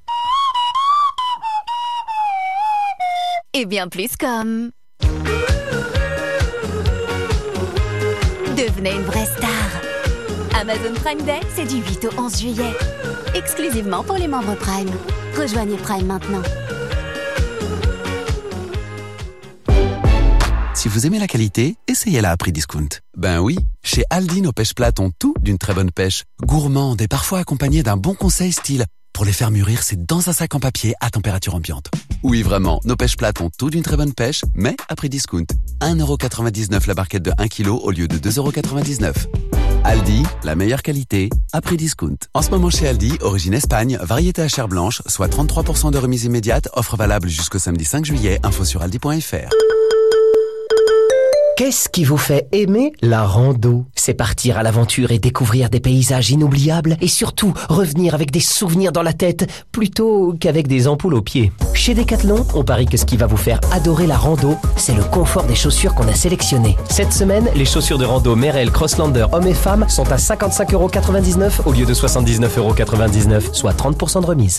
Speaker 16: et bien plus comme... devenez une vraie star. Amazon Prime Day, c'est du huit au onze juillet. Exclusivement pour les membres Prime. Rejoignez Prime maintenant.
Speaker 20: Si vous aimez la qualité, essayez-la à prix discount. Ben oui, chez Aldi, nos pêches plates ont tout d'une très bonne pêche. Gourmande et parfois accompagnée d'un bon conseil style « Pour les faire mûrir, c'est dans un sac en papier à température ambiante ». Oui, vraiment, nos pêches plates ont tout d'une très bonne pêche, mais à prix discount. un euro quatre-vingt-dix-neuf la barquette de un kilo au lieu de deux euros quatre-vingt-dix-neuf. Aldi, la meilleure qualité, à prix discount. En ce moment chez Aldi, origine Espagne, variété à chair blanche, soit trente-trois pour cent de remise immédiate, offre valable jusqu'au samedi cinq juillet, info sur aldi point f r.
Speaker 17: Qu'est-ce qui vous fait aimer la rando? C'est partir à l'aventure et découvrir des paysages inoubliables et surtout revenir avec des souvenirs dans la tête plutôt qu'avec des ampoules aux pieds. Chez Decathlon, on parie que ce qui va vous faire adorer la rando, c'est le confort des chaussures qu'on a sélectionnées. Cette semaine, les chaussures de rando Merrell Crosslander hommes et femmes sont à cinquante-cinq euros quatre-vingt-dix-neuf au lieu de soixante-dix-neuf euros quatre-vingt-dix-neuf, soit trente pour cent de remise.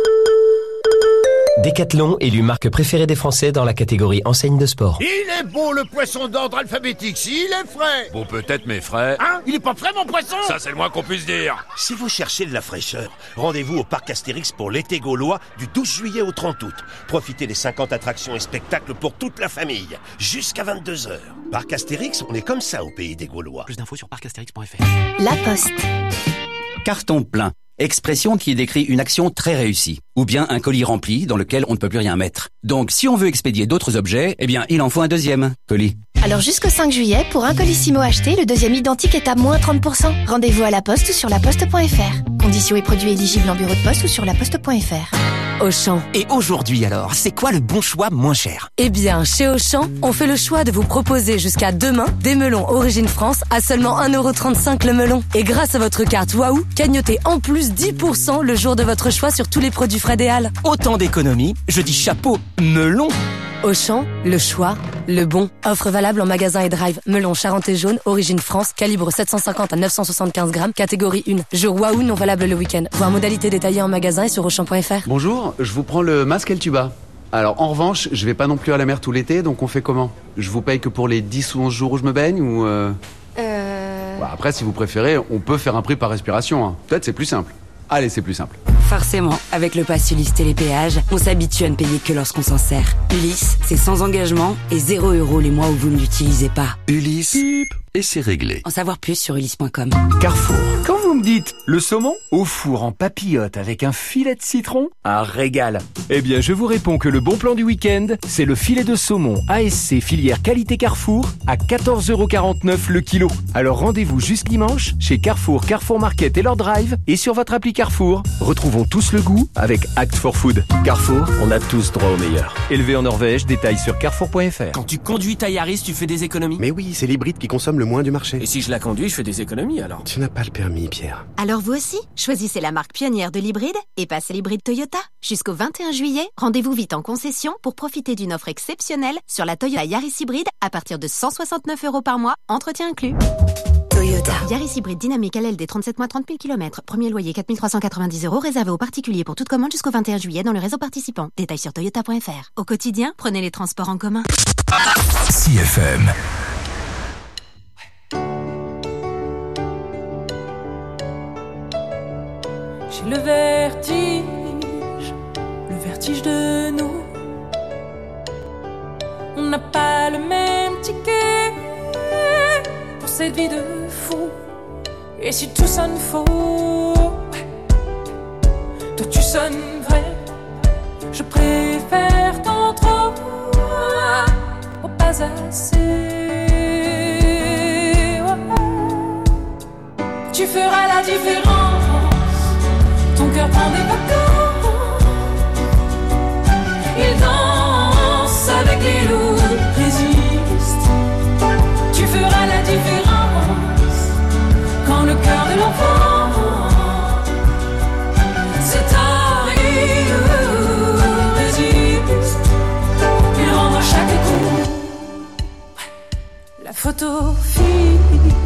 Speaker 17: Decathlon, élu marque préférée des Français dans la catégorie enseigne de sport.
Speaker 18: Il est beau le poisson d'ordre alphabétique, s'il est frais.
Speaker 19: Bon, peut-être, mais frais.
Speaker 18: Hein? Il est pas frais, mon poisson?
Speaker 19: Ça, c'est le moins qu'on puisse dire.
Speaker 18: Si vous cherchez de la fraîcheur, rendez-vous au Parc Astérix pour l'été gaulois du douze juillet au trente août. Profitez des cinquante attractions et spectacles pour toute la famille, jusqu'à vingt-deux heures. Parc Astérix, on est comme ça au pays des Gaulois.
Speaker 17: Plus d'infos sur parc astérix point f r.
Speaker 16: La Poste.
Speaker 27: Carton plein. Expression qui décrit une action très réussie. Ou bien un colis rempli dans lequel on ne peut plus rien mettre. Donc si on veut expédier d'autres objets, eh bien il en faut un deuxième colis.
Speaker 16: Alors jusqu'au cinq juillet, pour un colissimo acheté, le deuxième identique est à moins trente pour cent. Rendez-vous à la Poste ou sur la poste point f r. Conditions et produits éligibles en bureau de poste ou sur la poste point f r.
Speaker 28: Auchan. Et aujourd'hui alors, c'est quoi le bon choix moins cher?
Speaker 16: Eh bien, chez Auchan, on fait le choix de vous proposer jusqu'à demain des melons Origine France à seulement un euro trente-cinq le melon. Et grâce à votre carte Waouh, cagnotez en plus dix pour cent le jour de votre choix sur tous les produits frais des Halles.
Speaker 28: Autant d'économies, je dis chapeau, melon.
Speaker 16: Auchan, le choix, le bon. Offre valable en magasin et drive. Melon Charentais jaune, origine France, calibre sept cent cinquante à neuf cent soixante-quinze grammes, catégorie un. Jour Waouh non valable le week-end. Voir modalité détaillée en magasin et sur auchan point f r.
Speaker 20: Bonjour, je vous prends le masque et le tuba. Alors en revanche, je vais pas non plus à la mer tout l'été, donc on fait comment? Je vous paye que pour les dix ou onze jours où je me baigne ou euh...
Speaker 16: Euh...
Speaker 20: Bah, après, si vous préférez, on peut faire un prix par respiration. Hein. Peut-être c'est plus simple. Allez, c'est plus simple.
Speaker 22: Forcément, avec le pass Ulysse Télépéage, on s'habitue à ne payer que lorsqu'on s'en sert. Ulysse, c'est sans engagement et zéro euro les mois où vous ne l'utilisez pas.
Speaker 8: Ulysse, Pip. Et c'est réglé.
Speaker 22: En savoir plus sur ulysse point com.
Speaker 29: Carrefour. Quand vous me dites le saumon au four en papillote avec un filet de citron, un régal. Eh bien, je vous réponds que le bon plan du week-end, c'est le filet de saumon A S C filière qualité Carrefour à quatorze euros quarante-neuf le kilo. Alors rendez-vous jusqu'à dimanche chez Carrefour, Carrefour Market et leur drive et sur votre appli Carrefour. Retrouvons tous le goût avec Act for Food. Carrefour, on a tous droit au meilleur. Élevé en Norvège, détail sur carrefour point f r.
Speaker 28: Quand tu conduis ta Yaris, tu fais des économies?
Speaker 30: Mais oui, c'est l'hybride qui consomme le
Speaker 2: moins du marché.
Speaker 3: Et si je la conduis, je fais des économies alors?
Speaker 2: Tu n'as pas le permis, Pierre.
Speaker 4: Alors vous aussi, choisissez la marque pionnière de l'hybride et passez l'hybride Toyota. Jusqu'au vingt et un juillet, rendez-vous vite en concession pour profiter d'une offre exceptionnelle sur la Toyota Yaris hybride à partir de cent soixante-neuf euros par mois, entretien inclus. Toyota. Yaris hybride dynamique L L D trente-sept mois trente mille kilomètres. Premier loyer quatre mille trois cent quatre-vingt-dix euros réservé aux particuliers pour toute commande jusqu'au vingt et un juillet dans le réseau participant. Détails sur toyota point f r. Au quotidien, prenez les transports en commun.
Speaker 8: C F M.
Speaker 10: J'ai le vertige, le vertige de nous. On n'a pas le même ticket pour cette vie de fou. Et si tout sonne faux, toi tu sonnes vrai. Je préfère tant trop au pas assez. Tu feras la différence. Ton cœur prend des vacances. Il danse avec les loups, résiste. Tu feras la différence quand le cœur de l'enfant c'est arrive, résiste. Il rendra chaque coup. La photo fixe